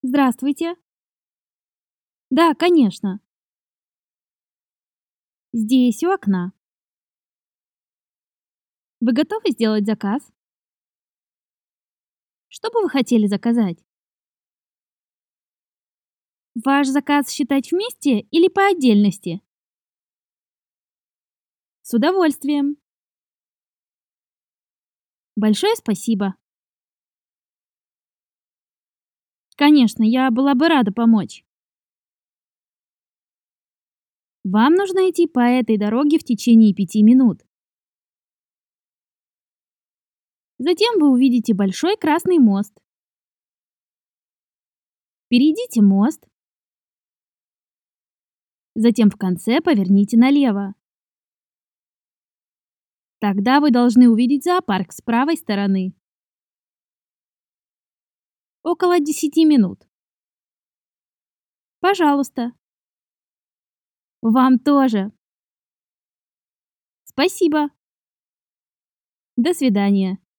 Здравствуйте. Да, конечно. Здесь у окна. Вы готовы сделать заказ? Что бы вы хотели заказать? Ваш заказ считать вместе или по отдельности? С удовольствием. Большое спасибо. Конечно, я была бы рада помочь. Вам нужно идти по этой дороге в течение 5 минут. Затем вы увидите большой красный мост. Перейдите мост. Затем в конце поверните налево. Тогда вы должны увидеть зоопарк с правой стороны. Около 10 минут. Пожалуйста. Вам тоже. Спасибо. До свидания.